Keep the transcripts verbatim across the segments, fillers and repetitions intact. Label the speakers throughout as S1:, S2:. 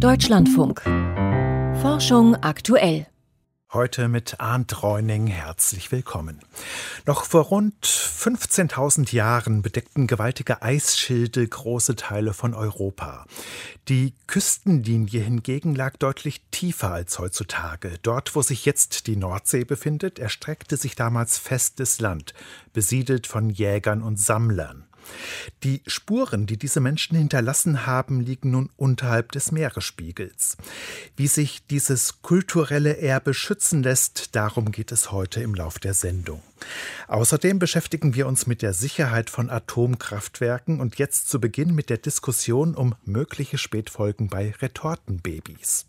S1: Deutschlandfunk. Forschung aktuell.
S2: Heute mit Arndt Reuning herzlich willkommen. Noch vor rund fünfzehntausend Jahren bedeckten gewaltige Eisschilde große Teile von Europa. Die Küstenlinie hingegen lag deutlich tiefer als heutzutage. Dort, wo sich jetzt die Nordsee befindet, erstreckte sich damals festes Land, besiedelt von Jägern und Sammlern. Die Spuren, die diese Menschen hinterlassen haben, liegen nun unterhalb des Meeresspiegels. Wie sich dieses kulturelle Erbe schützen lässt, darum geht es heute im Lauf der Sendung. Außerdem beschäftigen wir uns mit der Sicherheit von Atomkraftwerken und jetzt zu Beginn mit der Diskussion um mögliche Spätfolgen bei Retortenbabys.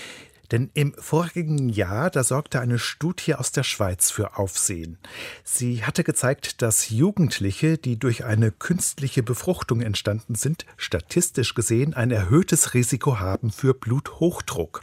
S2: Denn im vorigen Jahr, da sorgte eine Studie aus der Schweiz für Aufsehen. Sie hatte gezeigt, dass Jugendliche, die durch eine künstliche Befruchtung entstanden sind, statistisch gesehen ein erhöhtes Risiko haben für Bluthochdruck.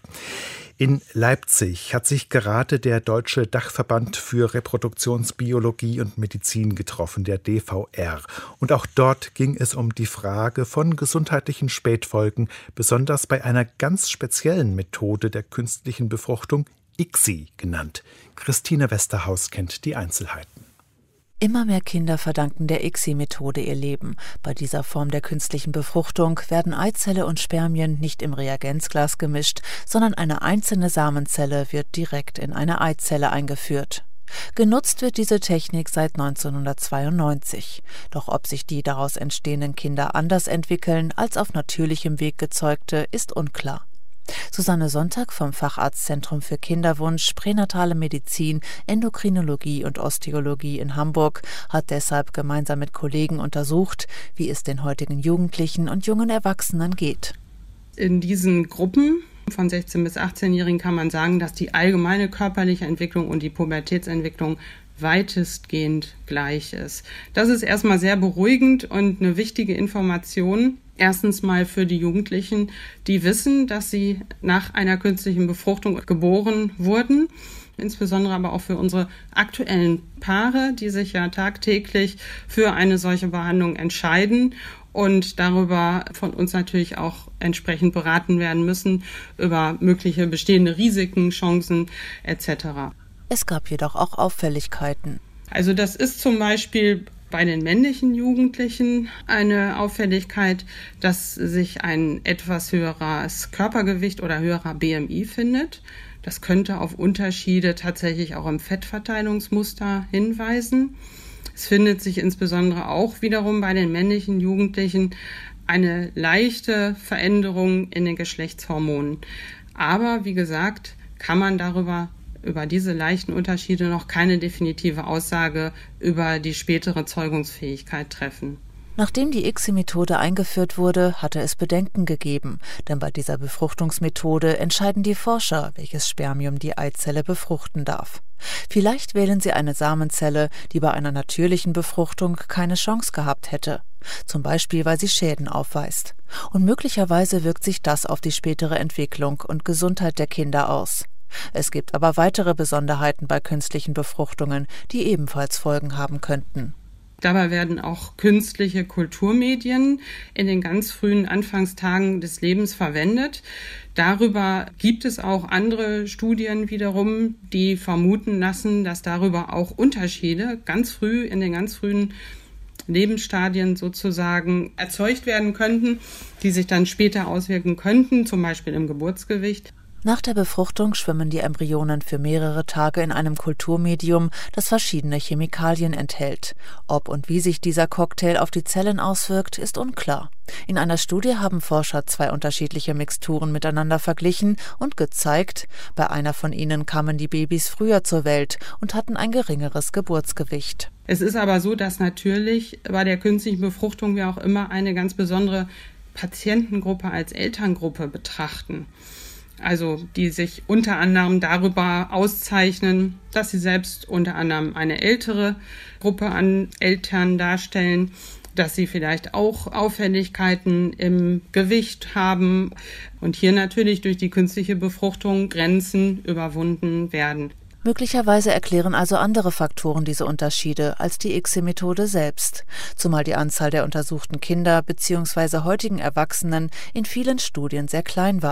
S2: In Leipzig hat sich gerade der Deutsche Dachverband für Reproduktionsbiologie und Medizin getroffen, der D V R. Und auch dort ging es um die Frage von gesundheitlichen Spätfolgen, besonders bei einer ganz speziellen Methode der künstlichen Befruchtung, I C S I genannt. Christine Westerhaus kennt die Einzelheiten.
S3: Immer mehr Kinder verdanken der I C S I-Methode ihr Leben. Bei dieser Form der künstlichen Befruchtung werden Eizelle und Spermien nicht im Reagenzglas gemischt, sondern eine einzelne Samenzelle wird direkt in eine Eizelle eingeführt. Genutzt wird diese Technik seit neunzehnhundertzweiundneunzig. Doch ob sich die daraus entstehenden Kinder anders entwickeln als auf natürlichem Weg gezeugte, ist unklar. Susanne Sonntag vom Facharztzentrum für Kinderwunsch, pränatale Medizin, Endokrinologie und Osteologie in Hamburg hat deshalb gemeinsam mit Kollegen untersucht, wie es den heutigen Jugendlichen und jungen Erwachsenen geht.
S4: In diesen Gruppen von sechzehn- bis achtzehnjährigen kann man sagen, dass die allgemeine körperliche Entwicklung und die Pubertätsentwicklung weitestgehend gleich ist. Das ist erstmal sehr beruhigend und eine wichtige Information. Erstens mal für die Jugendlichen, die wissen, dass sie nach einer künstlichen Befruchtung geboren wurden. Insbesondere aber auch für unsere aktuellen Paare, die sich ja tagtäglich für eine solche Behandlung entscheiden und darüber von uns natürlich auch entsprechend beraten werden müssen über mögliche bestehende Risiken, Chancen et cetera.
S3: Es gab jedoch auch Auffälligkeiten.
S4: Also das ist zum Beispiel bei den männlichen Jugendlichen eine Auffälligkeit, dass sich ein etwas höheres Körpergewicht oder höherer B M I findet. Das könnte auf Unterschiede tatsächlich auch im Fettverteilungsmuster hinweisen. Es findet sich insbesondere auch wiederum bei den männlichen Jugendlichen eine leichte Veränderung in den Geschlechtshormonen. Aber wie gesagt, kann man darüber über diese leichten Unterschiede noch keine definitive Aussage über die spätere Zeugungsfähigkeit treffen.
S3: Nachdem die I C S I-Methode eingeführt wurde, hatte es Bedenken gegeben, denn bei dieser Befruchtungsmethode entscheiden die Forscher, welches Spermium die Eizelle befruchten darf. Vielleicht wählen sie eine Samenzelle, die bei einer natürlichen Befruchtung keine Chance gehabt hätte, zum Beispiel weil sie Schäden aufweist. Und möglicherweise wirkt sich das auf die spätere Entwicklung und Gesundheit der Kinder aus. Es gibt aber weitere Besonderheiten bei künstlichen Befruchtungen, die ebenfalls Folgen haben könnten.
S4: Dabei werden auch künstliche Kulturmedien in den ganz frühen Anfangstagen des Lebens verwendet. Darüber gibt es auch andere Studien wiederum, die vermuten lassen, dass darüber auch Unterschiede ganz früh in den ganz frühen Lebensstadien sozusagen erzeugt werden könnten, die sich dann später auswirken könnten, zum Beispiel im Geburtsgewicht.
S3: Nach der Befruchtung schwimmen die Embryonen für mehrere Tage in einem Kulturmedium, das verschiedene Chemikalien enthält. Ob und wie sich dieser Cocktail auf die Zellen auswirkt, ist unklar. In einer Studie haben Forscher zwei unterschiedliche Mixturen miteinander verglichen und gezeigt, bei einer von ihnen kamen die Babys früher zur Welt und hatten ein geringeres Geburtsgewicht.
S4: Es ist aber so, dass natürlich bei der künstlichen Befruchtung wir auch immer eine ganz besondere Patientengruppe als Elterngruppe betrachten. Also die sich unter anderem darüber auszeichnen, dass sie selbst unter anderem eine ältere Gruppe an Eltern darstellen, dass sie vielleicht auch Auffälligkeiten im Gewicht haben und hier natürlich durch die künstliche Befruchtung Grenzen überwunden werden.
S3: Möglicherweise erklären also andere Faktoren diese Unterschiede als die I C S I-Methode selbst, zumal die Anzahl der untersuchten Kinder bzw. heutigen Erwachsenen in vielen Studien sehr klein war.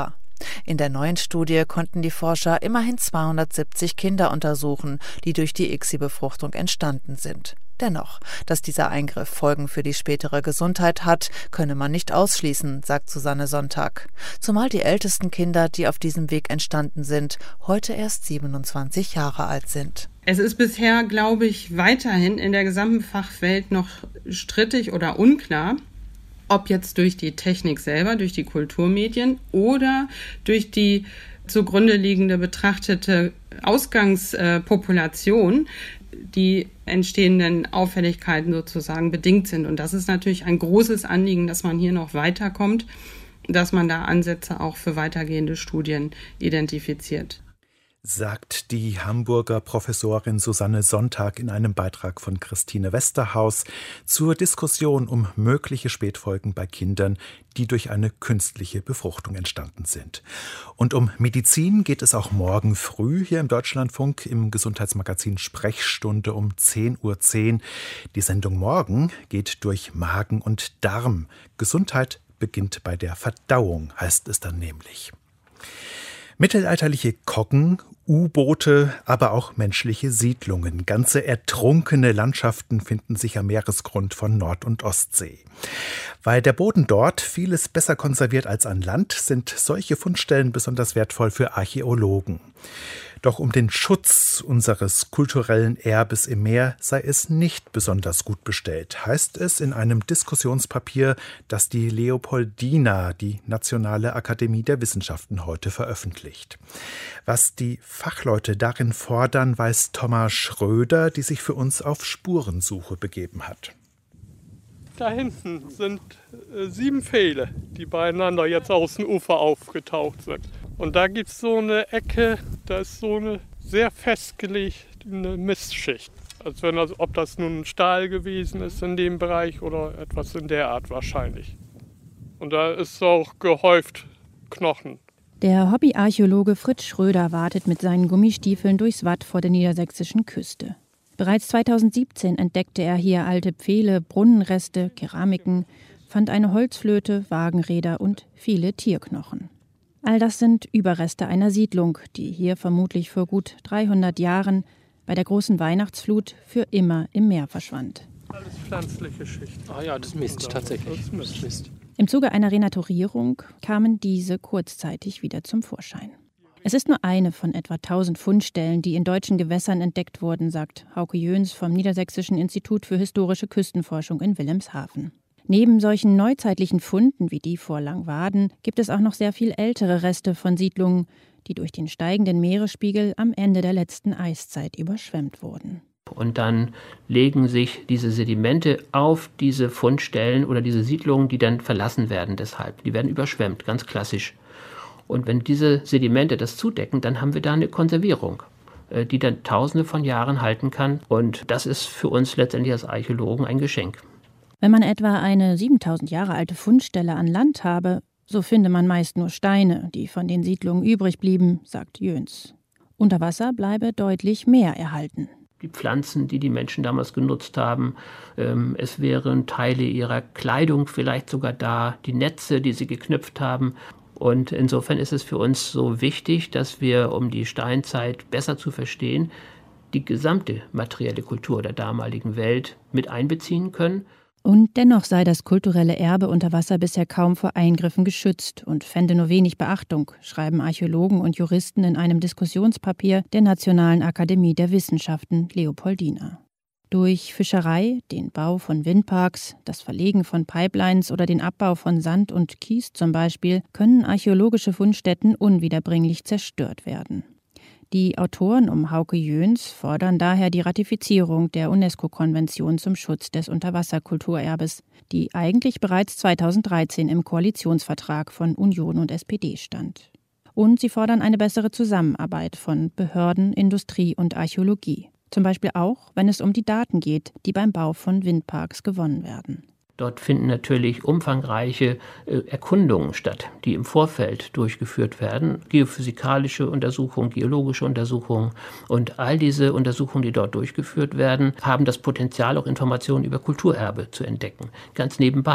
S3: In der neuen Studie konnten die Forscher immerhin zweihundertsiebzig Kinder untersuchen, die durch die I C S I-Befruchtung entstanden sind. Dennoch, dass dieser Eingriff Folgen für die spätere Gesundheit hat, könne man nicht ausschließen, sagt Susanne Sonntag. Zumal die ältesten Kinder, die auf diesem Weg entstanden sind, heute erst siebenundzwanzig Jahre alt sind.
S4: Es ist bisher, glaube ich, weiterhin in der gesamten Fachwelt noch strittig oder unklar, ob jetzt durch die Technik selber, durch die Kulturmedien oder durch die zugrunde liegende betrachtete Ausgangspopulation die entstehenden Auffälligkeiten sozusagen bedingt sind. Und das ist natürlich ein großes Anliegen, dass man hier noch weiterkommt, dass man da Ansätze auch für weitergehende Studien identifiziert.
S2: Sagt die Hamburger Professorin Susanne Sonntag in einem Beitrag von Christine Westerhaus zur Diskussion um mögliche Spätfolgen bei Kindern, die durch eine künstliche Befruchtung entstanden sind. Und um Medizin geht es auch morgen früh hier im Deutschlandfunk im Gesundheitsmagazin Sprechstunde um zehn Uhr zehn. Die Sendung morgen geht durch Magen und Darm. Gesundheit beginnt bei der Verdauung, heißt es dann nämlich. Mittelalterliche Koggen, U-Boote, aber auch menschliche Siedlungen. Ganze ertrunkene Landschaften finden sich am Meeresgrund von Nord- und Ostsee. Weil der Boden dort vieles besser konserviert als an Land, sind solche Fundstellen besonders wertvoll für Archäologen. Doch um den Schutz unseres kulturellen Erbes im Meer sei es nicht besonders gut bestellt, heißt es in einem Diskussionspapier, das die Leopoldina, die Nationale Akademie der Wissenschaften, heute veröffentlicht. Was die Fachleute darin fordern, weiß Thomas Schröder, die sich für uns auf Spurensuche begeben hat.
S5: Da hinten sind äh, sieben Pfähle, die beieinander jetzt aus dem Ufer aufgetaucht sind. Und da gibt es so eine Ecke, da ist so eine sehr festgelegte Mistschicht. Als wenn das, ob das nun Stahl gewesen ist in dem Bereich oder etwas in der Art wahrscheinlich. Und da ist auch gehäuft Knochen.
S6: Der Hobbyarchäologe Fritz Schröder wartet mit seinen Gummistiefeln durchs Watt vor der niedersächsischen Küste. Bereits zweitausendsiebzehn entdeckte er hier alte Pfähle, Brunnenreste, Keramiken, fand eine Holzflöte, Wagenräder und viele Tierknochen. All das sind Überreste einer Siedlung, die hier vermutlich vor gut dreihundert Jahren bei der großen Weihnachtsflut für immer im Meer verschwand.
S5: Alles pflanzliche Schicht.
S7: Ah ja, das ist Mist, tatsächlich. Das ist Mist. Mist.
S6: Im Zuge einer Renaturierung kamen diese kurzzeitig wieder zum Vorschein. Es ist nur eine von etwa tausend Fundstellen, die in deutschen Gewässern entdeckt wurden, sagt Hauke Jöns vom Niedersächsischen Institut für historische Küstenforschung in Wilhelmshaven. Neben solchen neuzeitlichen Funden wie die vor Langwaden gibt es auch noch sehr viel ältere Reste von Siedlungen, die durch den steigenden Meeresspiegel am Ende der letzten Eiszeit überschwemmt wurden.
S7: Und dann legen sich diese Sedimente auf diese Fundstellen oder diese Siedlungen, die dann verlassen werden deshalb. Die werden überschwemmt, ganz klassisch. Und wenn diese Sedimente das zudecken, dann haben wir da eine Konservierung, die dann Tausende von Jahren halten kann. Und das ist für uns letztendlich als Archäologen ein Geschenk.
S6: Wenn man etwa eine siebentausend Jahre alte Fundstelle an Land habe, so finde man meist nur Steine, die von den Siedlungen übrig blieben, sagt Jöns. Unter Wasser bleibe deutlich mehr erhalten.
S7: Die Pflanzen, die die Menschen damals genutzt haben, ähm, es wären Teile ihrer Kleidung vielleicht sogar da, die Netze, die sie geknüpft haben. Und insofern ist es für uns so wichtig, dass wir, um die Steinzeit besser zu verstehen, die gesamte materielle Kultur der damaligen Welt mit einbeziehen können.
S6: Und dennoch sei das kulturelle Erbe unter Wasser bisher kaum vor Eingriffen geschützt und fände nur wenig Beachtung, schreiben Archäologen und Juristen in einem Diskussionspapier der Nationalen Akademie der Wissenschaften Leopoldina. Durch Fischerei, den Bau von Windparks, das Verlegen von Pipelines oder den Abbau von Sand und Kies zum Beispiel, können archäologische Fundstätten unwiederbringlich zerstört werden. Die Autoren um Hauke Jöns fordern daher die Ratifizierung der UNESCO-Konvention zum Schutz des Unterwasserkulturerbes, die eigentlich bereits zweitausenddreizehn im Koalitionsvertrag von Union und S P D stand. Und sie fordern eine bessere Zusammenarbeit von Behörden, Industrie und Archäologie. Zum Beispiel auch, wenn es um die Daten geht, die beim Bau von Windparks gewonnen werden.
S7: Dort finden natürlich umfangreiche äh, Erkundungen statt, die im Vorfeld durchgeführt werden. Geophysikalische Untersuchungen, geologische Untersuchungen und all diese Untersuchungen, die dort durchgeführt werden, haben das Potenzial, auch Informationen über Kulturerbe zu entdecken. Ganz nebenbei.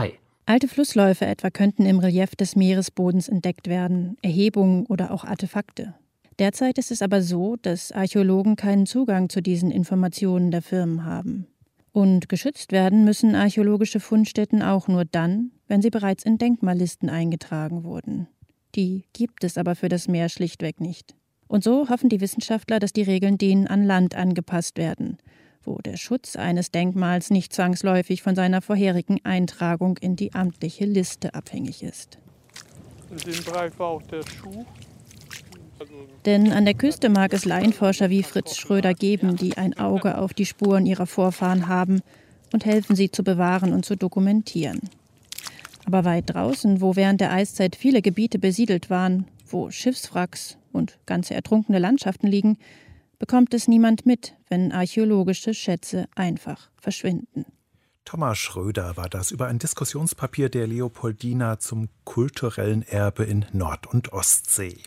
S6: Alte Flussläufe etwa könnten im Relief des Meeresbodens entdeckt werden, Erhebungen oder auch Artefakte. Derzeit ist es aber so, dass Archäologen keinen Zugang zu diesen Informationen der Firmen haben. Und geschützt werden müssen archäologische Fundstätten auch nur dann, wenn sie bereits in Denkmallisten eingetragen wurden. Die gibt es aber für das Meer schlichtweg nicht. Und so hoffen die Wissenschaftler, dass die Regeln denen an Land angepasst werden, wo der Schutz eines Denkmals nicht zwangsläufig von seiner vorherigen Eintragung in die amtliche Liste abhängig ist.
S5: In dem Bereich war auch der Schuh. Also
S6: Denn an der Küste mag es Laienforscher wie Fritz Schröder geben, die ein Auge auf die Spuren ihrer Vorfahren haben und helfen, sie zu bewahren und zu dokumentieren. Aber weit draußen, wo während der Eiszeit viele Gebiete besiedelt waren, wo Schiffswracks und ganze ertrunkene Landschaften liegen, bekommt es niemand mit, wenn archäologische Schätze einfach verschwinden.
S2: Thomas Schröder war das über ein Diskussionspapier der Leopoldina zum kulturellen Erbe in Nord- und Ostsee.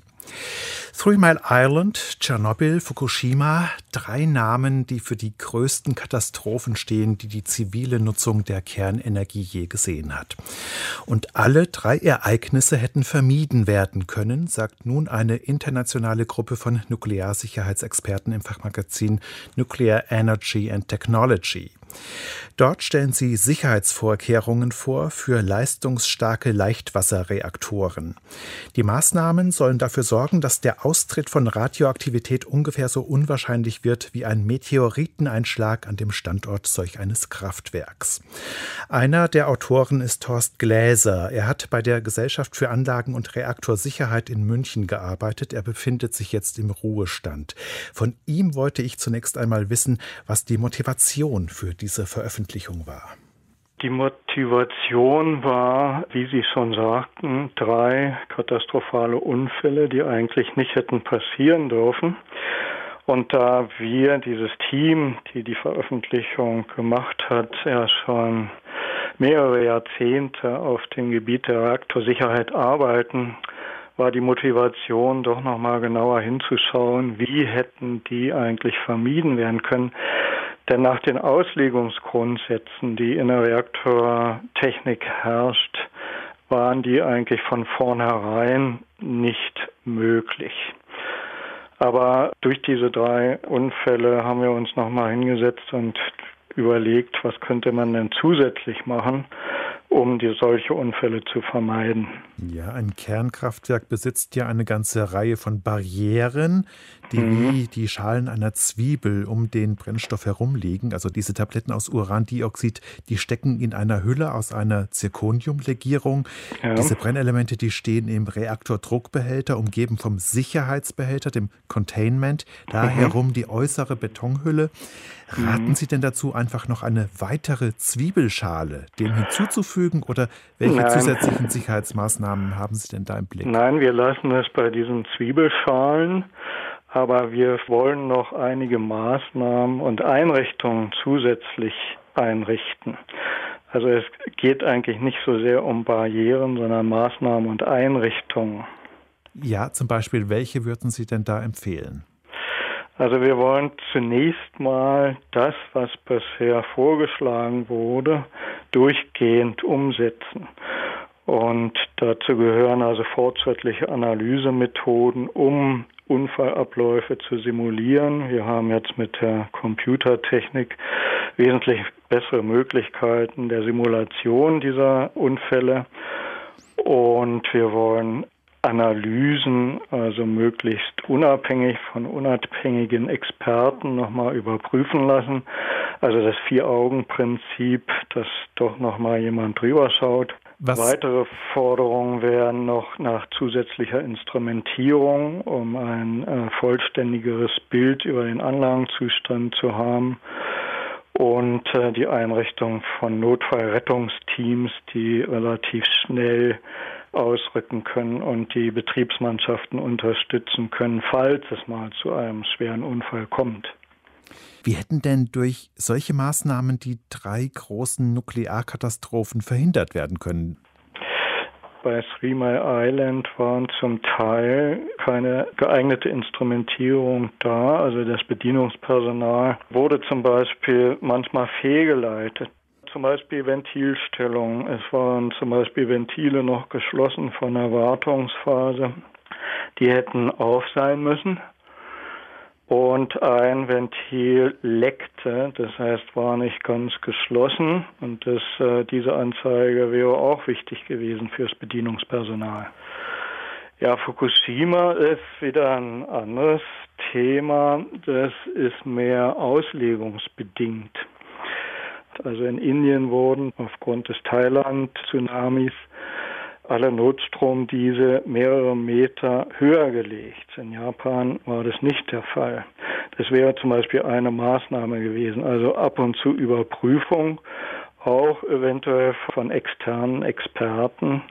S2: Three Mile Island, Tschernobyl, Fukushima, drei Namen, die für die größten Katastrophen stehen, die die zivile Nutzung der Kernenergie je gesehen hat. Und alle drei Ereignisse hätten vermieden werden können, sagt nun eine internationale Gruppe von Nuklearsicherheitsexperten im Fachmagazin Nuclear Energy and Technology. Dort stellen sie Sicherheitsvorkehrungen vor für leistungsstarke Leichtwasserreaktoren. Die Maßnahmen sollen dafür sorgen, dass der Austritt von Radioaktivität ungefähr so unwahrscheinlich wird wie ein Meteoriteneinschlag an dem Standort solch eines Kraftwerks. Einer der Autoren ist Horst Gläser. Er hat bei der Gesellschaft für Anlagen- und Reaktorsicherheit in München gearbeitet. Er befindet sich jetzt im Ruhestand. Von ihm wollte ich zunächst einmal wissen, was die Motivation für diese Veröffentlichung war.
S8: Die Motivation war, wie Sie schon sagten, drei katastrophale Unfälle, die eigentlich nicht hätten passieren dürfen. Und da wir, dieses Team, die die Veröffentlichung gemacht hat, ja schon mehrere Jahrzehnte auf dem Gebiet der Reaktorsicherheit arbeiten, war die Motivation, doch nochmal genauer hinzuschauen, wie hätten die eigentlich vermieden werden können. Denn nach den Auslegungsgrundsätzen, die in der Reaktortechnik herrscht, waren die eigentlich von vornherein nicht möglich. Aber durch diese drei Unfälle haben wir uns nochmal hingesetzt und überlegt, was könnte man denn zusätzlich machen, um die solche Unfälle zu vermeiden.
S2: Ja, ein Kernkraftwerk besitzt ja eine ganze Reihe von Barrieren, die mhm. wie die Schalen einer Zwiebel um den Brennstoff herum liegen. Also diese Tabletten aus Urandioxid, die stecken in einer Hülle aus einer Zirconiumlegierung. Ja. Diese Brennelemente, die stehen im Reaktordruckbehälter, umgeben vom Sicherheitsbehälter, dem Containment, da mhm. herum die äußere Betonhülle. Raten mhm. Sie denn dazu, einfach noch eine weitere Zwiebelschale dem hinzuzufügen oder welche
S8: Nein.
S2: zusätzlichen Sicherheitsmaßnahmen haben Sie denn da im Blick?
S8: Nein, wir lassen es bei diesen Zwiebelschalen, aber wir wollen noch einige Maßnahmen und Einrichtungen zusätzlich einrichten. Also es geht eigentlich nicht so sehr um Barrieren, sondern Maßnahmen und Einrichtungen.
S2: Ja, zum Beispiel, welche würden Sie denn da empfehlen?
S8: Also wir wollen zunächst mal das, was bisher vorgeschlagen wurde, durchgehend umsetzen. Und dazu gehören also fortschrittliche Analysemethoden, um Unfallabläufe zu simulieren. Wir haben jetzt mit der Computertechnik wesentlich bessere Möglichkeiten der Simulation dieser Unfälle. Und wir wollen Analysen, also möglichst unabhängig von unabhängigen Experten nochmal überprüfen lassen. Also das Vier-Augen-Prinzip, dass doch nochmal jemand drüber schaut. Was? Weitere Forderungen wären noch nach zusätzlicher Instrumentierung, um ein äh, vollständigeres Bild über den Anlagenzustand zu haben. Und äh, die Einrichtung von Notfallrettungsteams, die relativ schnell ausrücken können und die Betriebsmannschaften unterstützen können, falls es mal zu einem schweren Unfall kommt.
S2: Wie hätten denn durch solche Maßnahmen die drei großen Nuklearkatastrophen verhindert werden können?
S8: Bei Three Mile Island waren zum Teil keine geeignete Instrumentierung da. Also das Bedienungspersonal wurde zum Beispiel manchmal fehlgeleitet. zum Beispiel Ventilstellung. Es waren zum Beispiel Ventile noch geschlossen von der Wartungsphase. Die hätten auf sein müssen. Und ein Ventil leckte, das heißt, war nicht ganz geschlossen. Und das, äh, diese Anzeige wäre auch wichtig gewesen fürs Bedienungspersonal. Ja, Fukushima ist wieder ein anderes Thema. Das ist mehr auslegungsbedingt. Also in Indien wurden aufgrund des Thailand-Tsunamis alle Notstromdiesel mehrere Meter höher gelegt. In Japan war das nicht der Fall. Das wäre zum Beispiel eine Maßnahme gewesen. Also ab und zu Überprüfung, auch eventuell von externen Experten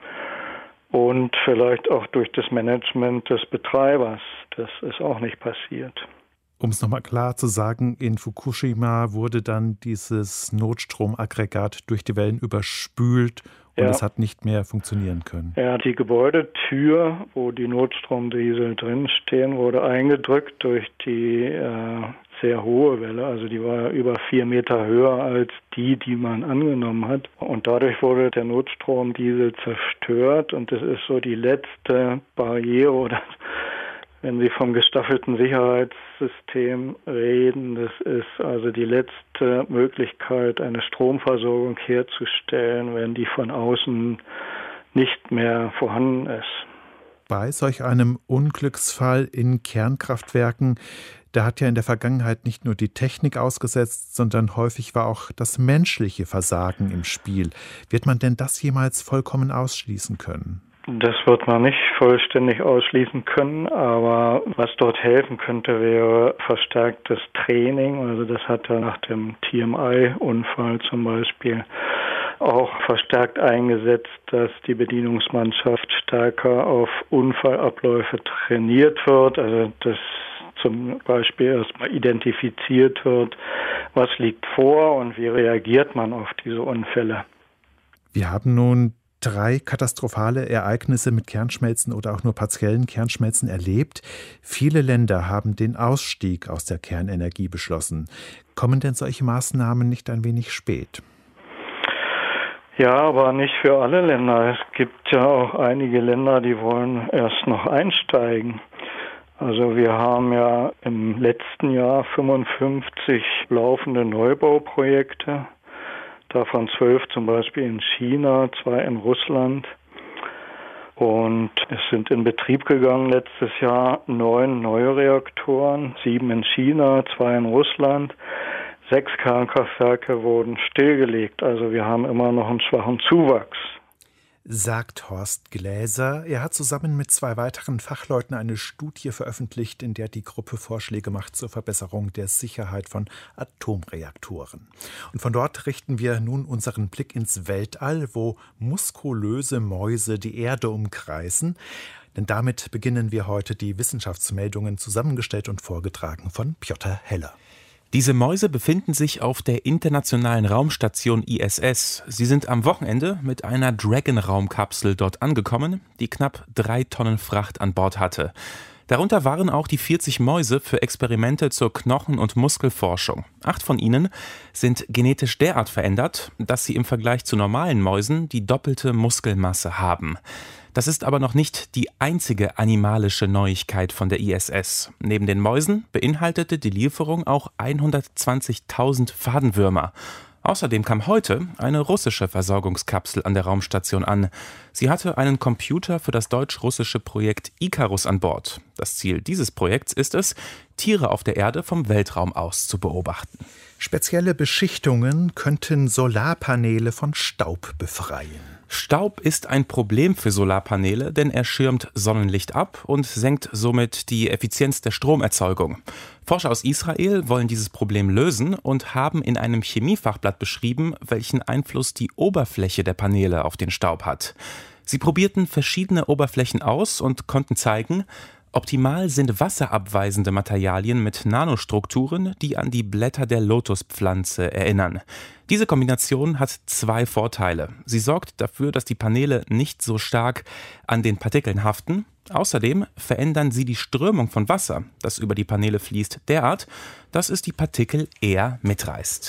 S8: und vielleicht auch durch das Management des Betreibers. Das ist auch nicht passiert.
S2: Um es nochmal klar zu sagen, in Fukushima wurde dann dieses Notstromaggregat durch die Wellen überspült und ja. es hat nicht mehr funktionieren können.
S8: Ja, die Gebäudetür, wo die Notstromdiesel drinstehen, wurde eingedrückt durch die äh, sehr hohe Welle. Also die war über vier Meter höher als die, die man angenommen hat. Und dadurch wurde der Notstromdiesel zerstört. Und das ist so die letzte Barriere, oder wenn Sie vom gestaffelten Sicherheitssystem reden, das ist also die letzte Möglichkeit, eine Stromversorgung herzustellen, wenn die von außen nicht mehr vorhanden ist.
S2: Bei solch einem Unglücksfall in Kernkraftwerken, da hat ja in der Vergangenheit nicht nur die Technik ausgesetzt, sondern häufig war auch das menschliche Versagen im Spiel. Wird man denn das jemals vollkommen ausschließen können?
S8: Das wird man nicht vollständig ausschließen können, aber was dort helfen könnte, wäre verstärktes Training. Also das hat er nach dem T M I-Unfall zum Beispiel auch verstärkt eingesetzt, dass die Bedienungsmannschaft stärker auf Unfallabläufe trainiert wird. Also dass zum Beispiel erstmal identifiziert wird, was liegt vor und wie reagiert man auf diese Unfälle.
S2: Wir haben nun drei katastrophale Ereignisse mit Kernschmelzen oder auch nur partiellen Kernschmelzen erlebt. Viele Länder haben den Ausstieg aus der Kernenergie beschlossen. Kommen denn solche Maßnahmen nicht ein wenig spät?
S8: Ja, aber nicht für alle Länder. Es gibt ja auch einige Länder, die wollen erst noch einsteigen. Also wir haben ja im letzten Jahr fünfundfünfzig laufende Neubauprojekte. Davon zwölf zum Beispiel in China, zwei in Russland. Und es sind in Betrieb gegangen letztes Jahr neun neue Reaktoren, sieben in China, zwei in Russland. Sechs Kernkraftwerke wurden stillgelegt. Also wir haben immer noch einen schwachen Zuwachs.
S2: Sagt Horst Gläser. Er hat zusammen mit zwei weiteren Fachleuten eine Studie veröffentlicht, in der die Gruppe Vorschläge macht zur Verbesserung der Sicherheit von Atomreaktoren. Und von dort richten wir nun unseren Blick ins Weltall, wo muskulöse Mäuse die Erde umkreisen. Denn damit beginnen wir heute die Wissenschaftsmeldungen, zusammengestellt und vorgetragen von Piotr Heller.
S9: Diese Mäuse befinden sich auf der internationalen Raumstation I S S. Sie sind am Wochenende mit einer Dragon-Raumkapsel dort angekommen, die knapp drei Tonnen Fracht an Bord hatte. Darunter waren auch die vierzig Mäuse für Experimente zur Knochen- und Muskelforschung. Acht von ihnen sind genetisch derart verändert, dass sie im Vergleich zu normalen Mäusen die doppelte Muskelmasse haben. Das ist aber noch nicht die einzige animalische Neuigkeit von der I S S. Neben den Mäusen beinhaltete die Lieferung auch hundertzwanzigtausend Fadenwürmer. Außerdem kam heute eine russische Versorgungskapsel an der Raumstation an. Sie hatte einen Computer für das deutsch-russische Projekt Ikarus an Bord. Das Ziel dieses Projekts ist es, Tiere auf der Erde vom Weltraum aus zu beobachten.
S2: Spezielle Beschichtungen könnten Solarpaneele von Staub befreien.
S9: Staub ist ein Problem für Solarpaneele, denn er schirmt Sonnenlicht ab und senkt somit die Effizienz der Stromerzeugung. Forscher aus Israel wollen dieses Problem lösen und haben in einem Chemiefachblatt beschrieben, welchen Einfluss die Oberfläche der Paneele auf den Staub hat. Sie probierten verschiedene Oberflächen aus und konnten zeigen, optimal sind wasserabweisende Materialien mit Nanostrukturen, die an die Blätter der Lotuspflanze erinnern. Diese Kombination hat zwei Vorteile. Sie sorgt dafür, dass die Paneele nicht so stark an den Partikeln haften. Außerdem verändern sie die Strömung von Wasser, das über die Paneele fließt, derart, dass es die Partikel eher mitreißt.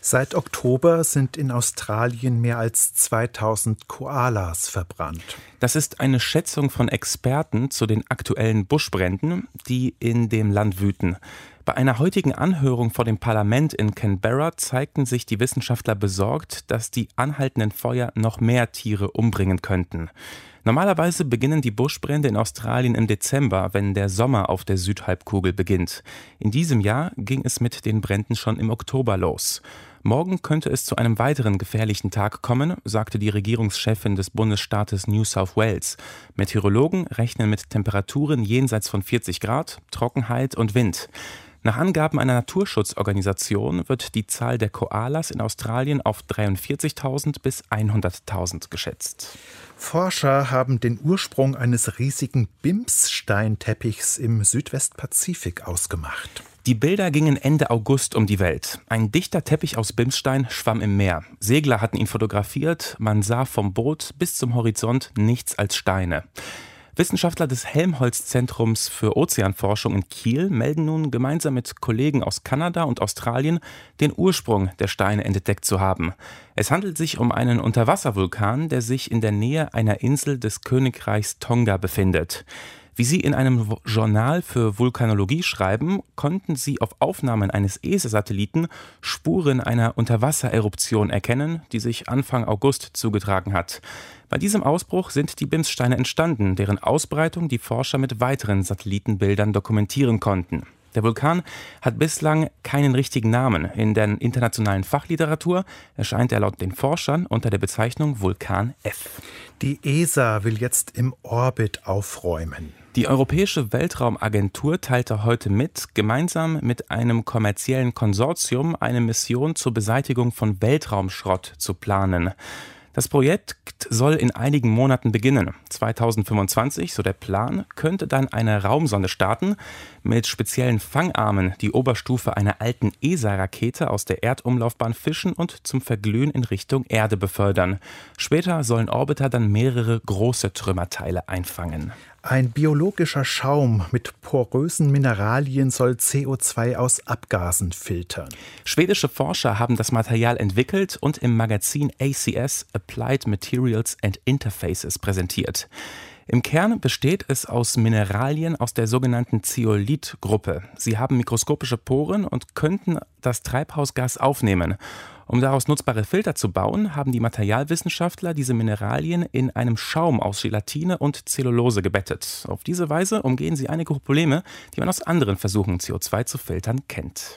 S2: Seit Oktober sind in Australien mehr als zweitausend Koalas verbrannt.
S9: Das ist eine Schätzung von Experten zu den aktuellen Buschbränden, die in dem Land wüten. Bei einer heutigen Anhörung vor dem Parlament in Canberra zeigten sich die Wissenschaftler besorgt, dass die anhaltenden Feuer noch mehr Tiere umbringen könnten. Normalerweise beginnen die Buschbrände in Australien im Dezember, wenn der Sommer auf der Südhalbkugel beginnt. In diesem Jahr ging es mit den Bränden schon im Oktober los. Morgen könnte es zu einem weiteren gefährlichen Tag kommen, sagte die Regierungschefin des Bundesstaates New South Wales. Meteorologen rechnen mit Temperaturen jenseits von vierzig Grad, Trockenheit und Wind. Nach Angaben einer Naturschutzorganisation wird die Zahl der Koalas in Australien auf dreiundvierzigtausend bis hunderttausend geschätzt.
S2: Forscher haben den Ursprung eines riesigen Bimssteinteppichs im Südwestpazifik ausgemacht.
S9: Die Bilder gingen Ende August um die Welt. Ein dichter Teppich aus Bimsstein schwamm im Meer. Segler hatten ihn fotografiert, man sah vom Boot bis zum Horizont nichts als Steine. Wissenschaftler des Helmholtz-Zentrums für Ozeanforschung in Kiel melden nun gemeinsam mit Kollegen aus Kanada und Australien den Ursprung der Steine entdeckt zu haben. Es handelt sich um einen Unterwasservulkan, der sich in der Nähe einer Insel des Königreichs Tonga befindet. Wie sie in einem Journal für Vulkanologie schreiben, konnten sie auf Aufnahmen eines E S A-Satelliten Spuren einer Unterwassereruption erkennen, die sich Anfang August zugetragen hat. Bei diesem Ausbruch sind die Bimssteine entstanden, deren Ausbreitung die Forscher mit weiteren Satellitenbildern dokumentieren konnten. Der Vulkan hat bislang keinen richtigen Namen. In der internationalen Fachliteratur erscheint er laut den Forschern unter der Bezeichnung Vulkan F.
S2: Die E S A will jetzt im Orbit aufräumen.
S9: Die Europäische Weltraumagentur teilte heute mit, gemeinsam mit einem kommerziellen Konsortium eine Mission zur Beseitigung von Weltraumschrott zu planen. Das Projekt soll in einigen Monaten beginnen. zweitausendfünfundzwanzig, so der Plan, könnte dann eine Raumsonde starten, mit speziellen Fangarmen die Oberstufe einer alten E S A-Rakete aus der Erdumlaufbahn fischen und zum Verglühen in Richtung Erde befördern. Später sollen Orbiter dann mehrere große Trümmerteile einfangen.
S2: Ein biologischer Schaum mit porösen Mineralien soll C O zwei aus Abgasen filtern.
S9: Schwedische Forscher haben das Material entwickelt und im Magazin A C S Applied Materials and Interfaces präsentiert. Im Kern besteht es aus Mineralien aus der sogenannten Zeolit-Gruppe. Sie haben mikroskopische Poren und könnten das Treibhausgas aufnehmen. Um daraus nutzbare Filter zu bauen, haben die Materialwissenschaftler diese Mineralien in einem Schaum aus Gelatine und Zellulose gebettet. Auf diese Weise umgehen sie einige Probleme, die man aus anderen Versuchen, C O zwei zu filtern, kennt.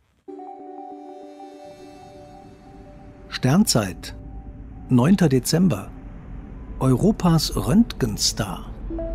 S10: Sternzeit, neunter Dezember. Europas Röntgenstar.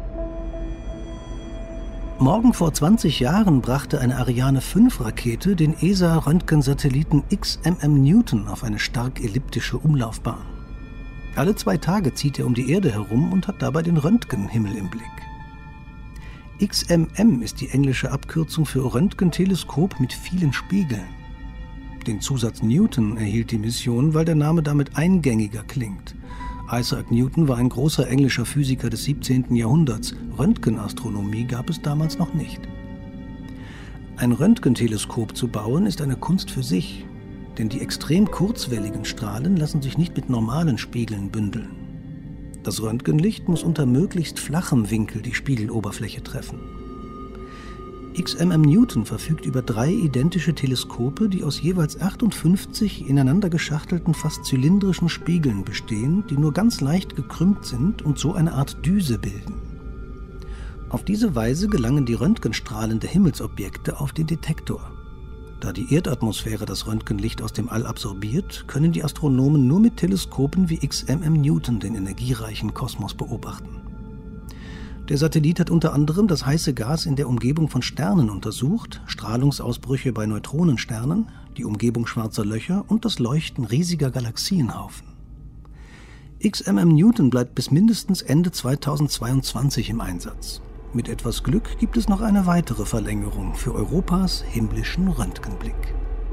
S10: Morgen vor zwanzig Jahren brachte eine Ariane fünf Rakete den E S A-Röntgensatelliten X M M Newton auf eine stark elliptische Umlaufbahn. Alle zwei Tage zieht er um die Erde herum und hat dabei den Röntgenhimmel im Blick. X M M ist die englische Abkürzung für Röntgenteleskop mit vielen Spiegeln. Den Zusatz Newton erhielt die Mission, weil der Name damit eingängiger klingt. Isaac Newton war ein großer englischer Physiker des siebzehnten Jahrhunderts. Röntgenastronomie gab es damals noch nicht. Ein Röntgenteleskop zu bauen ist eine Kunst für sich, denn die extrem kurzwelligen Strahlen lassen sich nicht mit normalen Spiegeln bündeln. Das Röntgenlicht muss unter möglichst flachem Winkel die Spiegeloberfläche treffen. X M M Newton verfügt über drei identische Teleskope, die aus jeweils achtundfünfzig ineinander geschachtelten, fast zylindrischen Spiegeln bestehen, die nur ganz leicht gekrümmt sind und so eine Art Düse bilden. Auf diese Weise gelangen die Röntgenstrahlen der Himmelsobjekte auf den Detektor. Da die Erdatmosphäre das Röntgenlicht aus dem All absorbiert, können die Astronomen nur mit Teleskopen wie X M M Newton den energiereichen Kosmos beobachten. Der Satellit hat unter anderem das heiße Gas in der Umgebung von Sternen untersucht, Strahlungsausbrüche bei Neutronensternen, die Umgebung schwarzer Löcher und das Leuchten riesiger Galaxienhaufen. X M M Newton bleibt bis mindestens Ende zweitausendzweiundzwanzig im Einsatz. Mit etwas Glück gibt es noch eine weitere Verlängerung für Europas himmlischen Röntgenblick.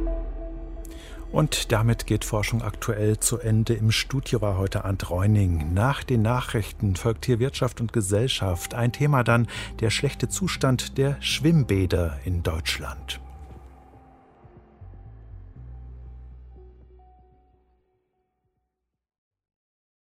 S2: Und damit geht Forschung aktuell zu Ende. Im Studio war heute Arndt Reuning. Nach den Nachrichten folgt hier Wirtschaft und Gesellschaft. Ein Thema dann der schlechte Zustand der Schwimmbäder in Deutschland.